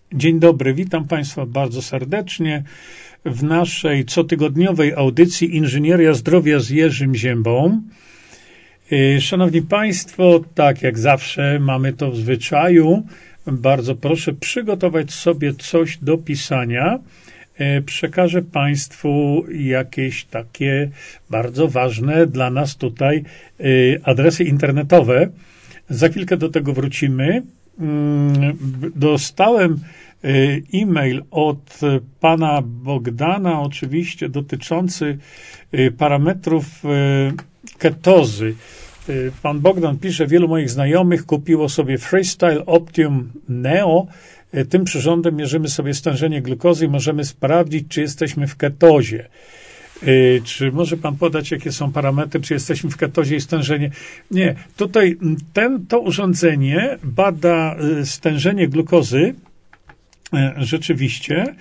Dzień dobry, witam Państwa bardzo serdecznie w naszej cotygodniowej audycji Inżynieria Zdrowia z Jerzym Ziębą. Szanowni Państwo, tak jak zawsze mamy to w zwyczaju, bardzo proszę przygotować sobie coś do pisania. Przekażę Państwu jakieś takie bardzo ważne dla nas tutaj adresy internetowe. Za chwilkę do tego wrócimy. Dostałem e-mail od pana Bogdana, oczywiście dotyczący parametrów ketozy. Pan Bogdan pisze, wielu moich znajomych kupiło sobie Freestyle Optimum Neo. Tym przyrządem mierzymy sobie stężenie glukozy i możemy sprawdzić, czy jesteśmy w ketozie. Czy może pan podać, jakie są parametry, czy jesteśmy w ketozie i stężenie? Nie, tutaj to urządzenie bada stężenie glukozy, rzeczywiście,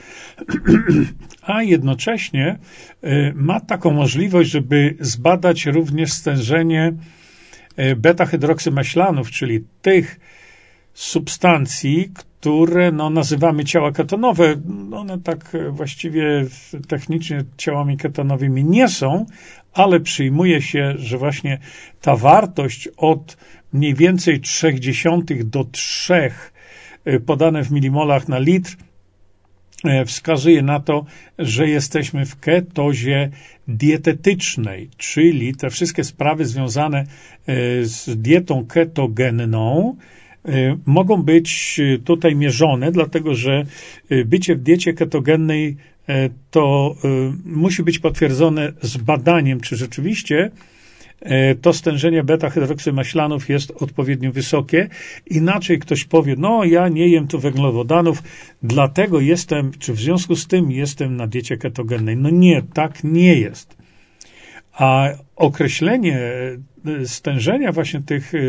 a jednocześnie ma taką możliwość, żeby zbadać również stężenie beta-hydroksymaślanów, czyli tych substancji, które nazywamy ciała ketonowe. One tak właściwie technicznie ciałami ketonowymi nie są, ale przyjmuje się, że właśnie ta wartość od mniej więcej 0,3 do 3 podane w milimolach na litr wskazuje na to, że jesteśmy w ketozie dietetycznej, czyli te wszystkie sprawy związane z dietą ketogenną mogą być tutaj mierzone, dlatego że bycie w diecie ketogennej to musi być potwierdzone z badaniem, czy rzeczywiście to stężenie beta-hydroksymaślanów jest odpowiednio wysokie. Inaczej ktoś powie, ja nie jem tu węglowodanów, dlatego jestem, czy w związku z tym jestem na diecie ketogennej. Nie, tak nie jest. A określenie stężenia właśnie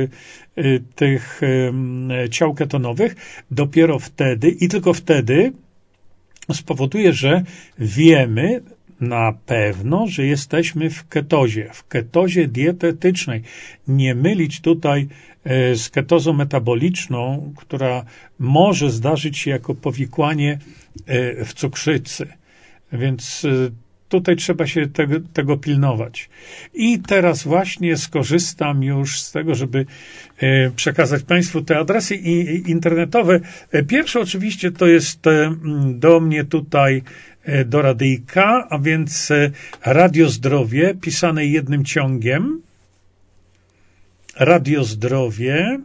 tych ciał ketonowych dopiero wtedy i tylko wtedy spowoduje, że wiemy na pewno, że jesteśmy w ketozie dietetycznej. Nie mylić tutaj z ketozą metaboliczną, która może zdarzyć się jako powikłanie w cukrzycy. Więc tutaj trzeba się tego pilnować. I teraz właśnie skorzystam już z tego, żeby przekazać Państwu te adresy internetowe. Pierwsze oczywiście to jest do mnie tutaj, do radyjka, a więc Radio Zdrowie, pisane jednym ciągiem. Radio Zdrowie.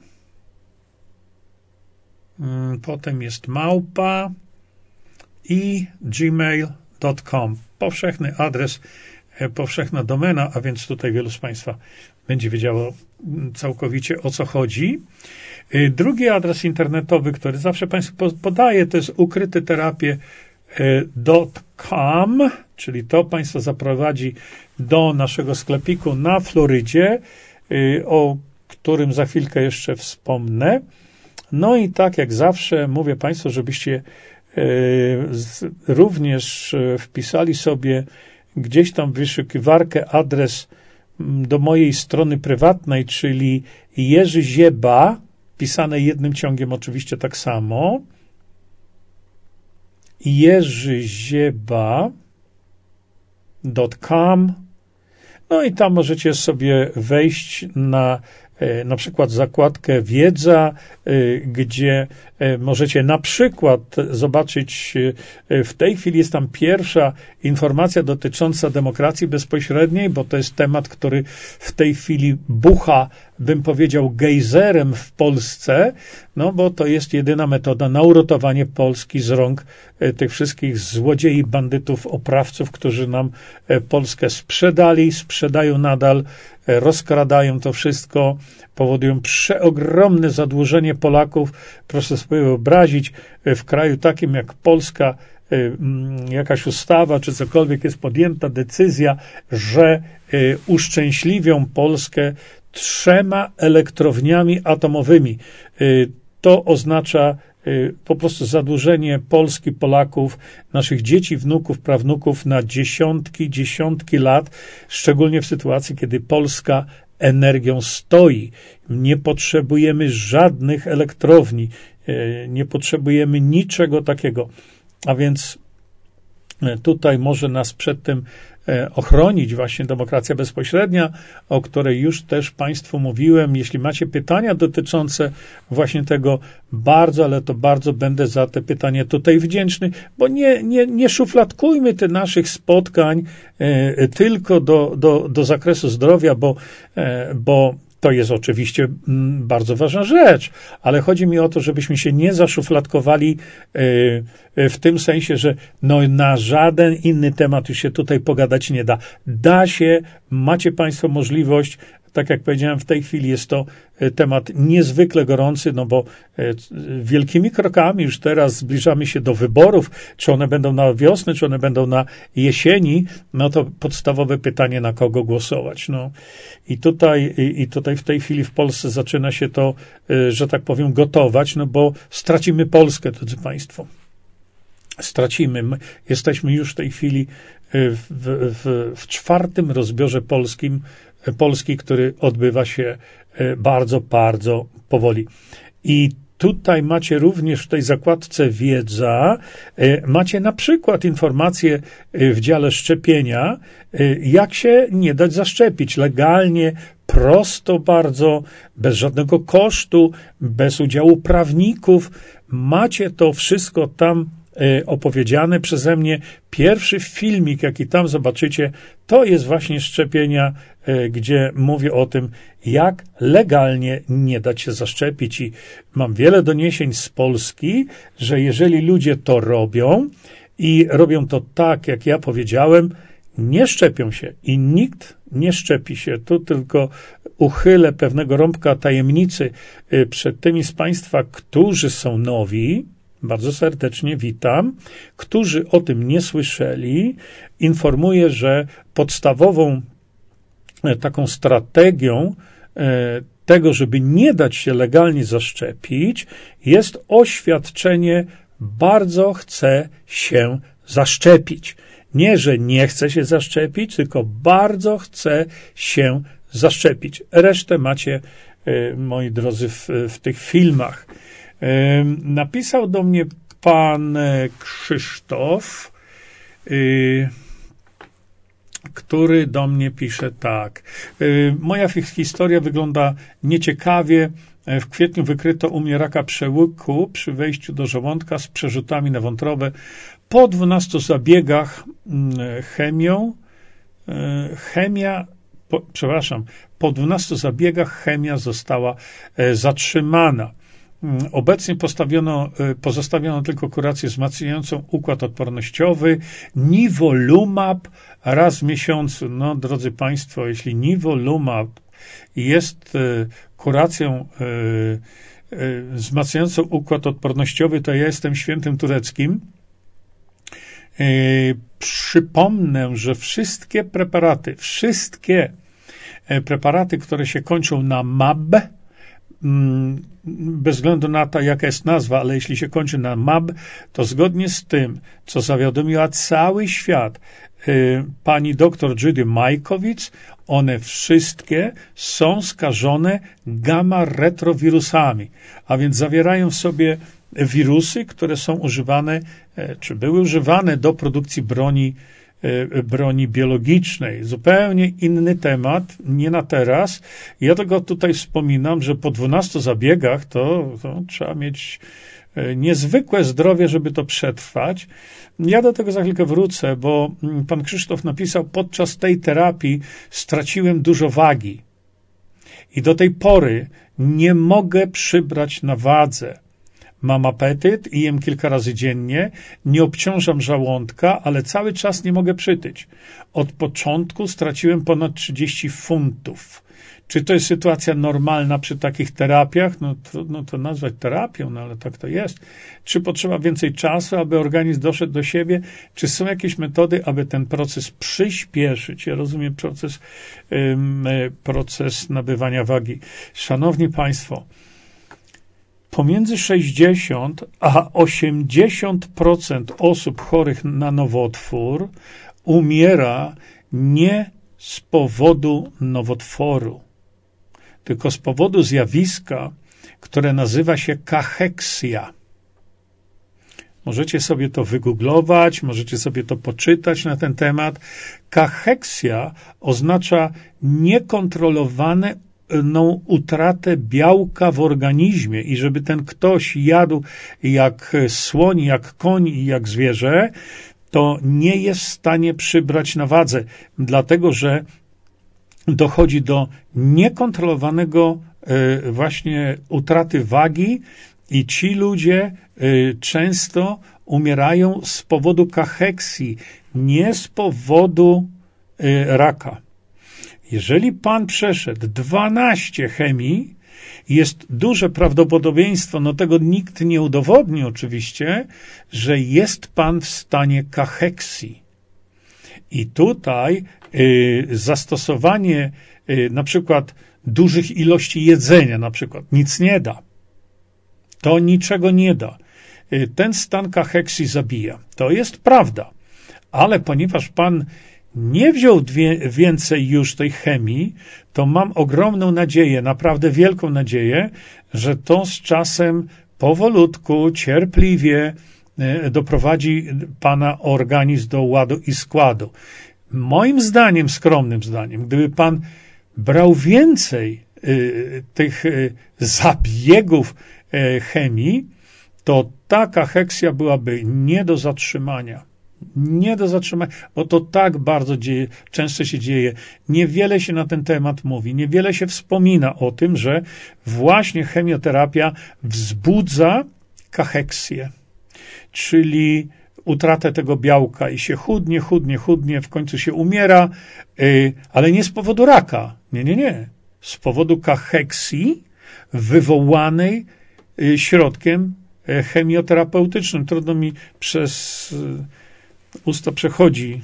Potem jest małpa i gmail.com. Powszechny adres, powszechna domena, a więc tutaj wielu z Państwa będzie wiedziało całkowicie, o co chodzi. Drugi adres internetowy, który zawsze Państwu podaję, to jest ukryteterapie.com, czyli to Państwa zaprowadzi do naszego sklepiku na Florydzie, o którym za chwilkę jeszcze wspomnę. I tak jak zawsze mówię Państwu, żebyście również wpisali sobie gdzieś tam w wyszukiwarkę adres do mojej strony prywatnej, czyli Jerzy Zieba, pisane jednym ciągiem oczywiście tak samo, jerzyzieba.com. I tam możecie sobie wejść na przykład zakładkę wiedza, gdzie możecie na przykład zobaczyć, w tej chwili jest tam pierwsza informacja dotycząca demokracji bezpośredniej, bo to jest temat, który w tej chwili bucha, bym powiedział, gejzerem w Polsce, bo to jest jedyna metoda na uratowanie Polski z rąk tych wszystkich złodziei, bandytów, oprawców, którzy nam Polskę sprzedają nadal, rozkradają to wszystko, powodują przeogromne zadłużenie Polaków. Proszę sobie wyobrazić, w kraju takim jak Polska, jakaś ustawa czy cokolwiek jest podjęta decyzja, że uszczęśliwią Polskę 3 elektrowniami atomowymi. To oznacza po prostu zadłużenie Polski, Polaków, naszych dzieci, wnuków, prawnuków na dziesiątki lat, szczególnie w sytuacji, kiedy Polska energią stoi. Nie potrzebujemy żadnych elektrowni. Nie potrzebujemy niczego takiego. A więc tutaj może nas przed tym ochronić właśnie demokracja bezpośrednia, o której już też Państwu mówiłem. Jeśli macie pytania dotyczące właśnie tego, bardzo, ale to bardzo będę za te pytania tutaj wdzięczny, bo nie szufladkujmy tych naszych spotkań tylko do zakresu zdrowia, bo to jest oczywiście bardzo ważna rzecz, ale chodzi mi o to, żebyśmy się nie zaszufladkowali w tym sensie, że no na żaden inny temat już się tutaj pogadać nie da. Da się, macie Państwo możliwość, tak jak powiedziałem, w tej chwili jest to temat niezwykle gorący, no bo wielkimi krokami już teraz zbliżamy się do wyborów, czy one będą na wiosnę, czy one będą na jesieni, no to podstawowe pytanie, na kogo głosować. No. I tutaj w tej chwili w Polsce zaczyna się to, że tak powiem, gotować, no bo stracimy Polskę, drodzy Państwo. Stracimy. My jesteśmy już w tej chwili w czwartym rozbiorze Polski, który odbywa się bardzo, bardzo powoli. I tutaj macie również w tej zakładce wiedza, macie na przykład informacje w dziale szczepienia, jak się nie dać zaszczepić legalnie, prosto bardzo, bez żadnego kosztu, bez udziału prawników. Macie to wszystko tam opowiedziane przeze mnie. Pierwszy filmik, jaki tam zobaczycie, to jest właśnie szczepienia, gdzie mówię o tym, jak legalnie nie dać się zaszczepić. I mam wiele doniesień z Polski, że jeżeli ludzie to robią i robią to tak, jak ja powiedziałem, nie szczepią się i nikt nie szczepi się. Tu tylko uchylę pewnego rąbka tajemnicy przed tymi z Państwa, którzy są nowi. Bardzo serdecznie witam. Którzy o tym nie słyszeli, informuję, że podstawową taką strategią tego, żeby nie dać się legalnie zaszczepić, jest oświadczenie: bardzo chcę się zaszczepić. Nie, że nie chcę się zaszczepić, tylko bardzo chcę się zaszczepić. Resztę macie, moi drodzy, w tych filmach. Napisał do mnie pan Krzysztof, który do mnie pisze tak. Moja historia wygląda nieciekawie. W kwietniu wykryto u mnie raka przełyku przy wejściu do żołądka z przerzutami na wątrobę. Po 12 zabiegach po 12 zabiegach chemia została zatrzymana. Obecnie pozostawiono tylko kurację wzmacniającą układ odpornościowy, nivolumab raz w miesiącu. No, drodzy Państwo, jeśli nivolumab jest kuracją wzmacniającą układ odpornościowy, to ja jestem świętym tureckim. Przypomnę, że wszystkie preparaty, które się kończą na mab, bez względu na to, jaka jest nazwa, ale jeśli się kończy na mab, to zgodnie z tym, co zawiadomiła cały świat pani dr Judy Majkowicz, one wszystkie są skażone gamma-retrowirusami, a więc zawierają w sobie wirusy, które są używane, czy były używane do produkcji broni biologicznej. Zupełnie inny temat, nie na teraz. Ja tego tutaj wspominam, że po 12 zabiegach to trzeba mieć niezwykłe zdrowie, żeby to przetrwać. Ja do tego za chwilkę wrócę, bo pan Krzysztof napisał: podczas tej terapii straciłem dużo wagi i do tej pory nie mogę przybrać na wadze. Mam apetyt i jem kilka razy dziennie, nie obciążam żołądka, ale cały czas nie mogę przytyć. Od początku straciłem ponad 30 funtów. Czy to jest sytuacja normalna przy takich terapiach? No trudno to nazwać terapią, no ale tak to jest. Czy potrzeba więcej czasu, aby organizm doszedł do siebie? Czy są jakieś metody, aby ten proces przyspieszyć? Ja rozumiem proces nabywania wagi. Szanowni Państwo, pomiędzy 60 a 80% osób chorych na nowotwór umiera nie z powodu nowotworu, tylko z powodu zjawiska, które nazywa się kacheksja. Możecie sobie to wygooglować, możecie sobie to poczytać na ten temat. Kacheksja oznacza niekontrolowaną utratę białka w organizmie i żeby ten ktoś jadł jak słoń, jak koń i jak zwierzę, to nie jest w stanie przybrać na wadze, dlatego że dochodzi do niekontrolowanego właśnie utraty wagi i ci ludzie często umierają z powodu kacheksji, nie z powodu raka. Jeżeli pan przeszedł 12 chemii, jest duże prawdopodobieństwo, no tego nikt nie udowodni oczywiście, że jest pan w stanie kacheksji. I tutaj zastosowanie na przykład dużych ilości jedzenia, na przykład nic nie da. To niczego nie da. Ten stan kacheksji zabija. To jest prawda. Ale ponieważ pan nie wziął więcej już tej chemii, to mam ogromną nadzieję, naprawdę wielką nadzieję, że to z czasem powolutku, cierpliwie doprowadzi pana organizm do ładu i składu. Moim zdaniem, skromnym zdaniem, gdyby pan brał więcej tych zabiegów chemii, to ta kacheksja byłaby nie do zatrzymania. Nie do zatrzymania, bo to tak bardzo często się dzieje. Niewiele się na ten temat mówi, niewiele się wspomina o tym, że właśnie chemioterapia wzbudza kacheksję, czyli utratę tego białka i się chudnie, w końcu się umiera, ale nie z powodu raka. Nie. Z powodu kacheksji wywołanej środkiem chemioterapeutycznym. Trudno mi przez usta przechodzi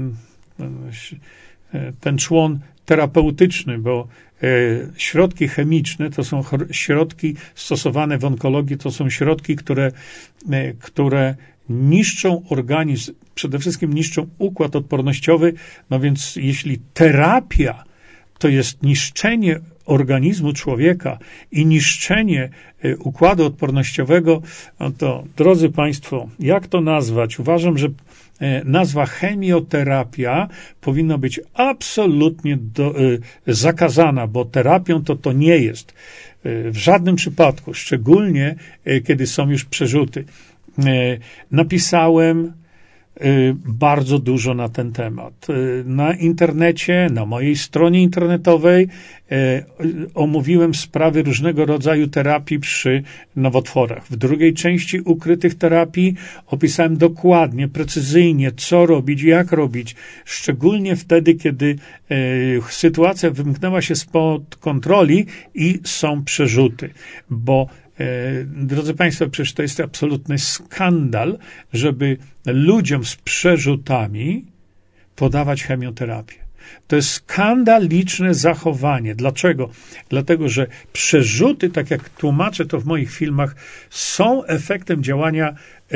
ten człon terapeutyczny, bo środki chemiczne to są środki stosowane w onkologii, to są środki, które niszczą organizm, przede wszystkim niszczą układ odpornościowy, no więc jeśli terapia to jest niszczenie organizmu człowieka i niszczenie układu odpornościowego, no to, drodzy Państwo, jak to nazwać? Uważam, że nazwa chemioterapia powinna być absolutnie zakazana, bo terapią to nie jest. W żadnym przypadku, szczególnie kiedy są już przerzuty. Napisałem bardzo dużo na ten temat. Na internecie, na mojej stronie internetowej omówiłem sprawy różnego rodzaju terapii przy nowotworach. W drugiej części ukrytych terapii opisałem dokładnie, precyzyjnie, co robić, jak robić, szczególnie wtedy, kiedy sytuacja wymknęła się spod kontroli i są przerzuty, bo drodzy Państwo, przecież to jest absolutny skandal, żeby ludziom z przerzutami podawać chemioterapię. To jest skandaliczne zachowanie. Dlaczego? Dlatego, że przerzuty, tak jak tłumaczę to w moich filmach, są efektem działania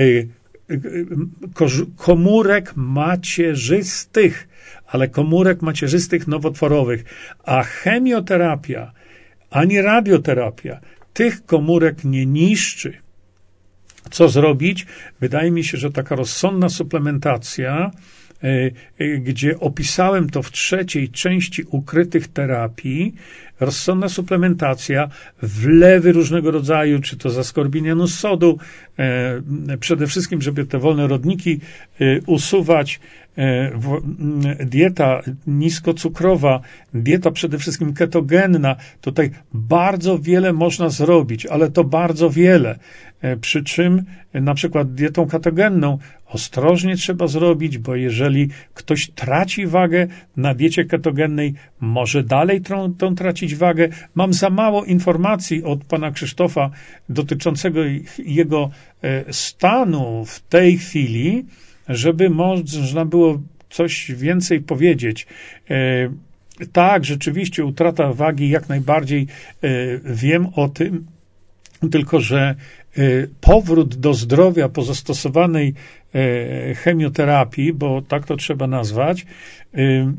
komórek macierzystych, ale komórek macierzystych nowotworowych, a chemioterapia ani radioterapia tych komórek nie niszczy. Co zrobić? Wydaje mi się, że taka rozsądna suplementacja, gdzie opisałem to w trzeciej części ukrytych terapii, rozsądna suplementacja, wlewy różnego rodzaju, czy to z askorbinianu sodu, przede wszystkim, żeby te wolne rodniki usuwać, dieta niskocukrowa, dieta przede wszystkim ketogenna. Tutaj bardzo wiele można zrobić, ale to bardzo wiele. Przy czym na przykład dietą ketogenną ostrożnie trzeba zrobić, bo jeżeli ktoś traci wagę na diecie ketogennej, może dalej tą tracić wagę. Mam za mało informacji od pana Krzysztofa dotyczącego jego stanu w tej chwili, żeby można było coś więcej powiedzieć. Tak, rzeczywiście utrata wagi, jak najbardziej wiem o tym, tylko że powrót do zdrowia po zastosowanej chemioterapii, bo tak to trzeba nazwać,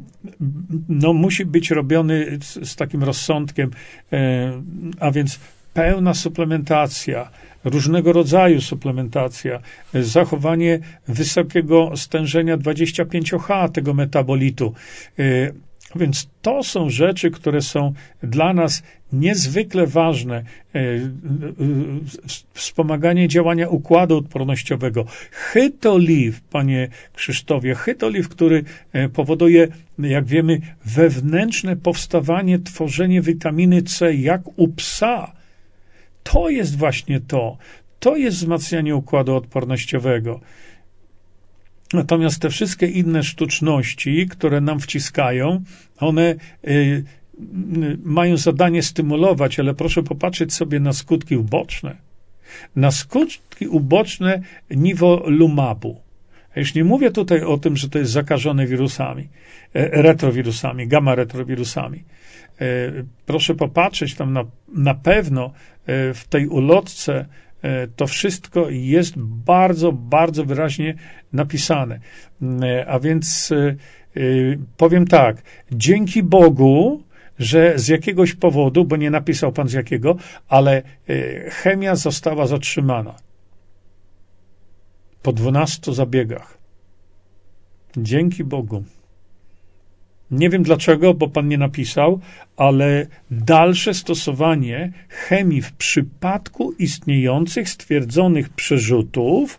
no musi być robiony z takim rozsądkiem, a więc pełna suplementacja, różnego rodzaju suplementacja, zachowanie wysokiego stężenia 25H tego metabolitu. Więc to są rzeczy, które są dla nas niezwykle ważne. Wspomaganie działania układu odpornościowego. Chytoliv, panie Krzysztofie, chytoliv, który powoduje, jak wiemy, wewnętrzne powstawanie, tworzenie witaminy C, jak u psa. To jest właśnie to. To jest wzmacnianie układu odpornościowego. Natomiast te wszystkie inne sztuczności, które nam wciskają, one mają zadanie stymulować, ale proszę popatrzeć sobie na skutki uboczne. Na skutki uboczne nivolumabu. Ja już nie mówię tutaj o tym, że to jest zakażone wirusami, retrowirusami, gamma-retrowirusami. Proszę popatrzeć tam na pewno w tej ulotce to wszystko jest bardzo, bardzo wyraźnie napisane. A więc powiem tak, dzięki Bogu, że z jakiegoś powodu, bo nie napisał pan z jakiego, ale chemia została zatrzymana. Po 12 zabiegach. Dzięki Bogu. Nie wiem dlaczego, bo pan nie napisał, ale dalsze stosowanie chemii w przypadku istniejących, stwierdzonych przerzutów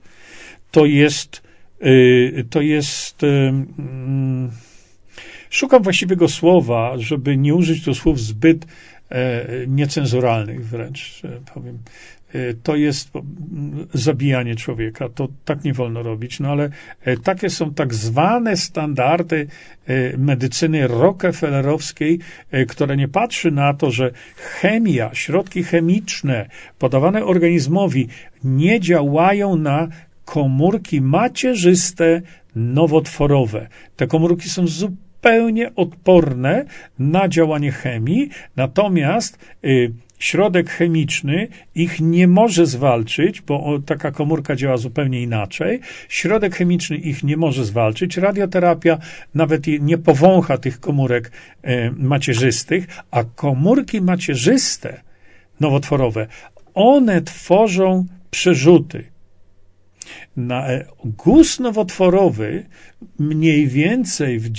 szukam właściwego słowa, żeby nie użyć tu słów zbyt niecenzuralnych wręcz, powiem. To jest zabijanie człowieka. To tak nie wolno robić. No ale takie są tak zwane standardy medycyny rockefellerowskiej, która nie patrzy na to, że chemia, środki chemiczne podawane organizmowi nie działają na komórki macierzyste nowotworowe. Te komórki są zupełnie odporne na działanie chemii, natomiast środek chemiczny ich nie może zwalczyć, bo taka komórka działa zupełnie inaczej. Środek chemiczny ich nie może zwalczyć. Radioterapia nawet nie powącha tych komórek macierzystych, a komórki macierzyste nowotworowe, one tworzą przerzuty. Guz nowotworowy mniej więcej w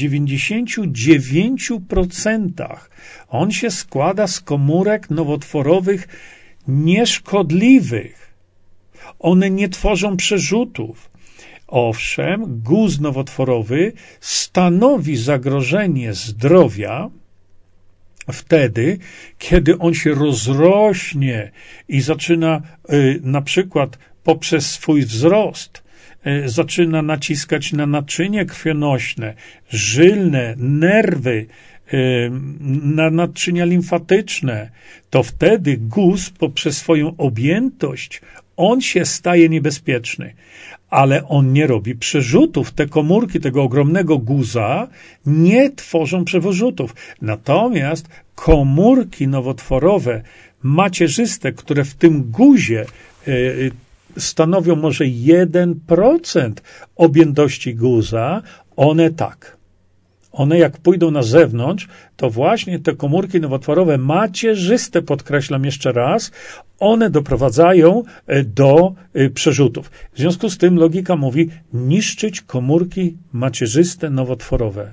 99% on się składa z komórek nowotworowych nieszkodliwych. One nie tworzą przerzutów. Owszem, guz nowotworowy stanowi zagrożenie zdrowia wtedy, kiedy on się rozrośnie i zaczyna na przykład poprzez swój wzrost zaczyna naciskać na naczynie krwionośne, żylne, nerwy, na naczynia limfatyczne, to wtedy guz poprzez swoją objętość, on się staje niebezpieczny. Ale on nie robi przerzutów. Te komórki tego ogromnego guza nie tworzą przerzutów. Natomiast komórki nowotworowe, macierzyste, które w tym guzie stanowią może 1% objętości guza, one tak. One jak pójdą na zewnątrz, to właśnie te komórki nowotworowe macierzyste, podkreślam jeszcze raz, one doprowadzają do przerzutów. W związku z tym logika mówi niszczyć komórki macierzyste nowotworowe.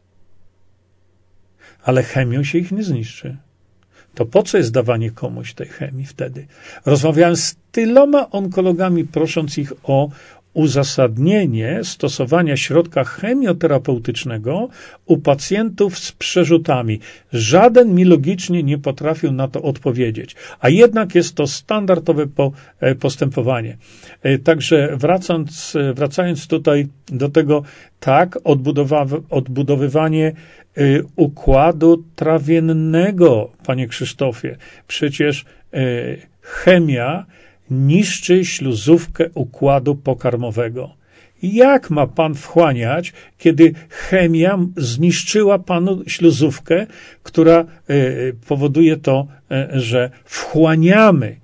Ale chemią się ich nie zniszczy. To po co jest dawanie komuś tej chemii wtedy? Rozmawiałem z tyloma onkologami, prosząc ich o uzasadnienie stosowania środka chemioterapeutycznego u pacjentów z przerzutami. Żaden mi logicznie nie potrafił na to odpowiedzieć. A jednak jest to standardowe postępowanie. Także wracając tutaj do tego, tak, odbudowywanie układu trawiennego, panie Krzysztofie. Przecież chemia niszczy śluzówkę układu pokarmowego. Jak ma pan wchłaniać, kiedy chemia zniszczyła panu śluzówkę, która powoduje to, że wchłaniamy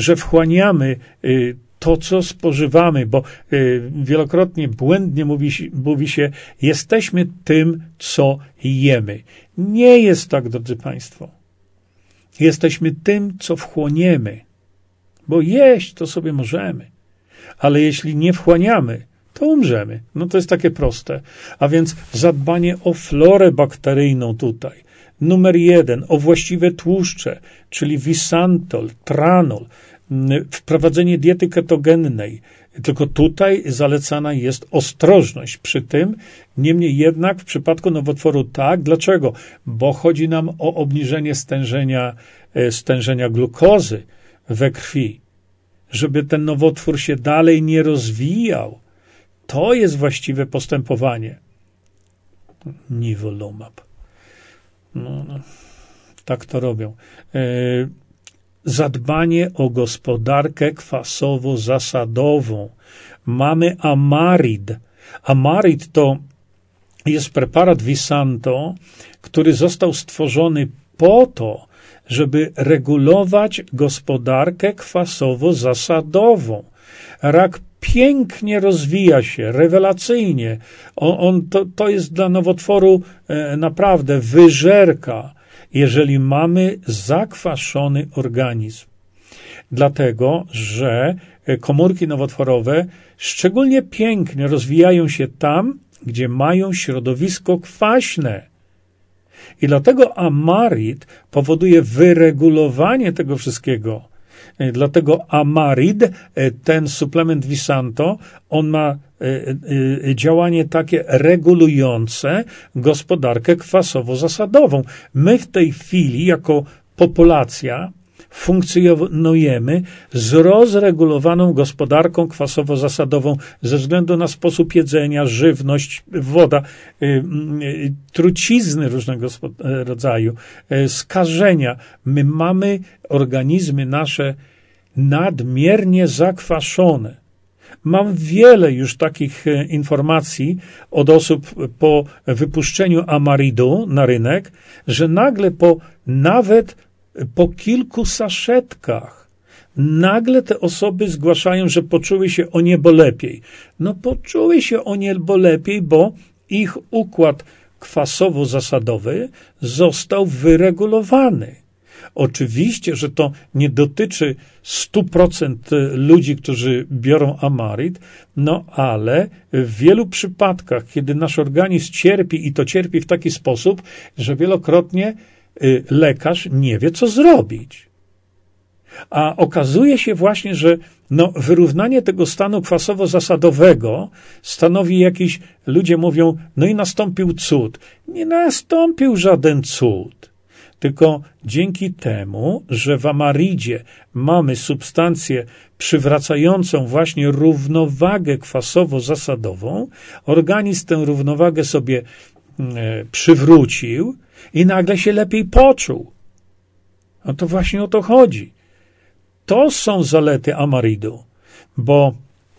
to, co spożywamy, bo wielokrotnie błędnie mówi się, jesteśmy tym, co jemy. Nie jest tak, drodzy państwo. Jesteśmy tym, co wchłoniemy, bo jeść to sobie możemy, ale jeśli nie wchłaniamy, to umrzemy. No to jest takie proste. A więc zadbanie o florę bakteryjną tutaj. Numer 1, o właściwe tłuszcze, czyli wisantol, tranol, wprowadzenie diety ketogennej. Tylko tutaj zalecana jest ostrożność przy tym. Niemniej jednak w przypadku nowotworu tak. Dlaczego? Bo chodzi nam o obniżenie stężenia glukozy we krwi, żeby ten nowotwór się dalej nie rozwijał. To jest właściwe postępowanie. Nivolumab. No, tak to robią. Zadbanie o gospodarkę kwasowo-zasadową. Mamy Amarid. Amarid to jest preparat Visanto, który został stworzony po to, żeby regulować gospodarkę kwasowo-zasadową. Rak pięknie rozwija się, rewelacyjnie. To jest dla nowotworu naprawdę wyżerka, jeżeli mamy zakwaszony organizm. Dlatego, że komórki nowotworowe szczególnie pięknie rozwijają się tam, gdzie mają środowisko kwaśne. I dlatego Amarid powoduje wyregulowanie tego wszystkiego. Dlatego Amarid, ten suplement Visanto, on ma działanie takie regulujące gospodarkę kwasowo-zasadową. My w tej chwili jako populacja funkcjonujemy z rozregulowaną gospodarką kwasowo-zasadową ze względu na sposób jedzenia, żywność, woda, trucizny różnego rodzaju, skażenia. My mamy organizmy nasze nadmiernie zakwaszone. Mam wiele już takich informacji od osób po wypuszczeniu Amaridu na rynek, że nagle nawet po kilku saszetkach nagle te osoby zgłaszają, że poczuły się o niebo lepiej. No poczuły się o niebo lepiej, bo ich układ kwasowo-zasadowy został wyregulowany. Oczywiście, że to nie dotyczy 100% ludzi, którzy biorą Amarid, no ale w wielu przypadkach, kiedy nasz organizm cierpi i to cierpi w taki sposób, że wielokrotnie lekarz nie wie, co zrobić. A okazuje się właśnie, że wyrównanie tego stanu kwasowo-zasadowego stanowi jakiś, ludzie mówią, no i nastąpił cud. Nie nastąpił żaden cud. Tylko dzięki temu, że w Amaridzie mamy substancję przywracającą właśnie równowagę kwasowo-zasadową, organizm tę równowagę sobie przywrócił i nagle się lepiej poczuł. No to właśnie o to chodzi. To są zalety Amaridu, bo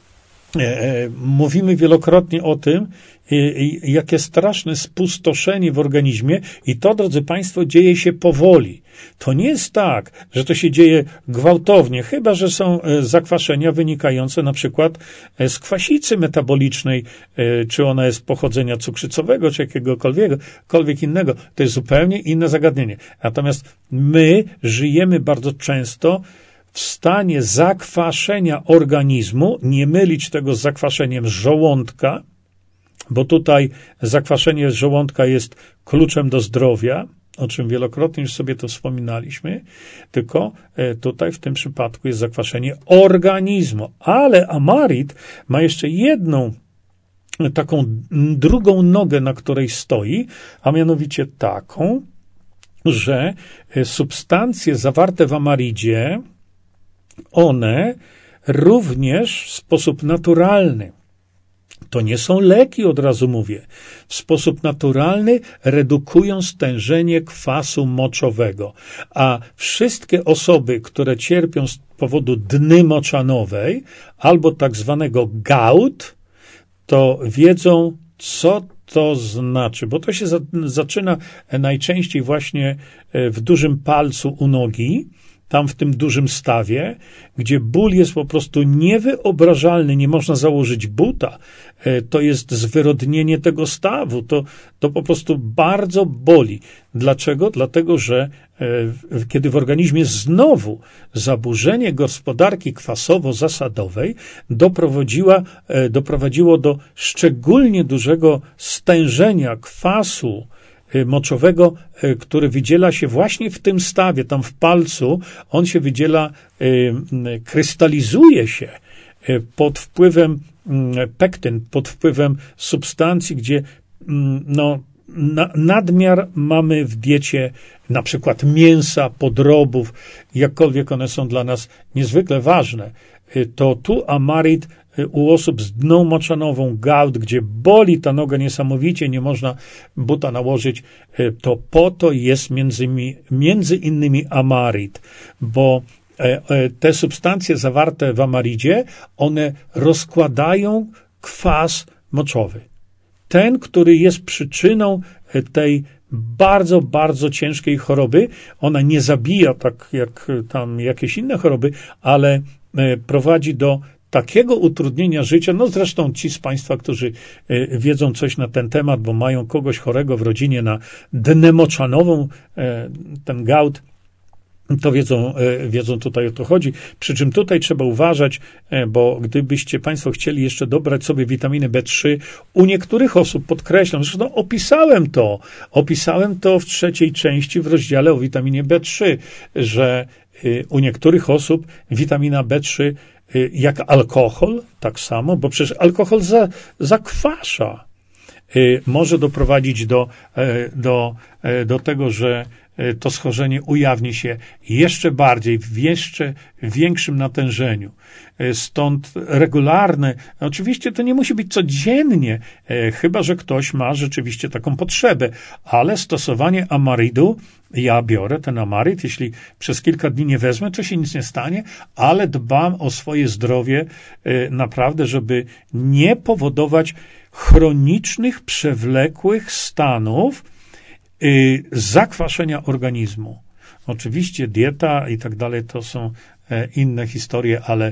mówimy wielokrotnie o tym, jakie straszne spustoszenie w organizmie i to, drodzy Państwo, dzieje się powoli. To nie jest tak, że to się dzieje gwałtownie, chyba że są zakwaszenia wynikające na przykład z kwasicy metabolicznej, czy ona jest pochodzenia cukrzycowego, czy jakiegokolwiek innego. To jest zupełnie inne zagadnienie. Natomiast my żyjemy bardzo często w stanie zakwaszenia organizmu, nie mylić tego z zakwaszeniem żołądka, bo tutaj zakwaszenie żołądka jest kluczem do zdrowia, o czym wielokrotnie już sobie to wspominaliśmy, tylko tutaj w tym przypadku jest zakwaszenie organizmu. Ale Amarid ma jeszcze jedną taką drugą nogę, na której stoi, a mianowicie taką, że substancje zawarte w Amaridzie, one również w sposób naturalny, to nie są leki, od razu mówię, w sposób naturalny redukują stężenie kwasu moczowego, a wszystkie osoby, które cierpią z powodu dny moczanowej albo tak zwanego gout, to wiedzą, co to znaczy, bo to się zaczyna najczęściej właśnie w dużym palcu u nogi, tam w tym dużym stawie, gdzie ból jest po prostu niewyobrażalny, nie można założyć buta. To jest zwyrodnienie tego stawu. To po prostu bardzo boli. Dlaczego? Dlatego, że kiedy w organizmie znowu zaburzenie gospodarki kwasowo-zasadowej doprowadziło do szczególnie dużego stężenia kwasu moczowego, który wydziela się właśnie w tym stawie, tam w palcu, on się wydziela, krystalizuje się pod wpływem pektyn, pod wpływem substancji, gdzie nadmiar mamy w diecie, na przykład mięsa, podrobów, jakkolwiek one są dla nas niezwykle ważne, to tu amarit u osób z dną moczanową, gout, gdzie boli ta noga niesamowicie, nie można buta nałożyć, to po to jest między innymi amarit, bo te substancje zawarte w amaridzie, one rozkładają kwas moczowy. Ten, który jest przyczyną tej bardzo, bardzo ciężkiej choroby, ona nie zabija tak jak tam jakieś inne choroby, ale prowadzi do takiego utrudnienia życia, no zresztą ci z Państwa, którzy wiedzą coś na ten temat, bo mają kogoś chorego w rodzinie na dnę moczanową, ten gout, to wiedzą tutaj o to chodzi. Przy czym tutaj trzeba uważać, bo gdybyście Państwo chcieli jeszcze dobrać sobie witaminę B3, u niektórych osób, podkreślam, zresztą opisałem to w 3. części w rozdziale o witaminie B3, że u niektórych osób witamina B3 jak alkohol, tak samo, bo przecież alkohol zakwasza. Może doprowadzić do tego, że to schorzenie ujawni się jeszcze bardziej, w jeszcze większym natężeniu. Stąd regularne, oczywiście to nie musi być codziennie, chyba że ktoś ma rzeczywiście taką potrzebę, ale stosowanie amaridu, ja biorę ten amarid, jeśli przez kilka dni nie wezmę, to się nic nie stanie, ale dbam o swoje zdrowie naprawdę, żeby nie powodować chronicznych, przewlekłych stanów zakwaszenia organizmu. Oczywiście dieta i tak dalej to są inne historie, ale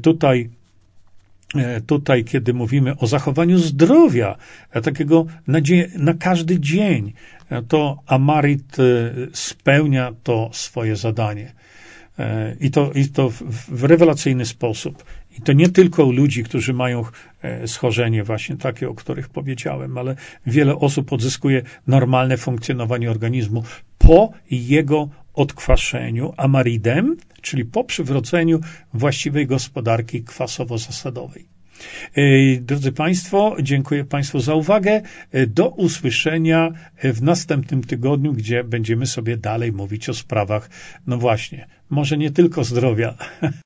tutaj, kiedy mówimy o zachowaniu zdrowia, takiego na każdy dzień, to amarit spełnia to swoje zadanie. I to w rewelacyjny sposób. I to nie tylko u ludzi, którzy mają schorzenie właśnie takie, o których powiedziałem, ale wiele osób odzyskuje normalne funkcjonowanie organizmu po jego odkwaszeniu amaridem, czyli po przywróceniu właściwej gospodarki kwasowo-zasadowej. Drodzy Państwo, dziękuję Państwu za uwagę. Do usłyszenia w następnym tygodniu, gdzie będziemy sobie dalej mówić o sprawach, no właśnie, może nie tylko zdrowia,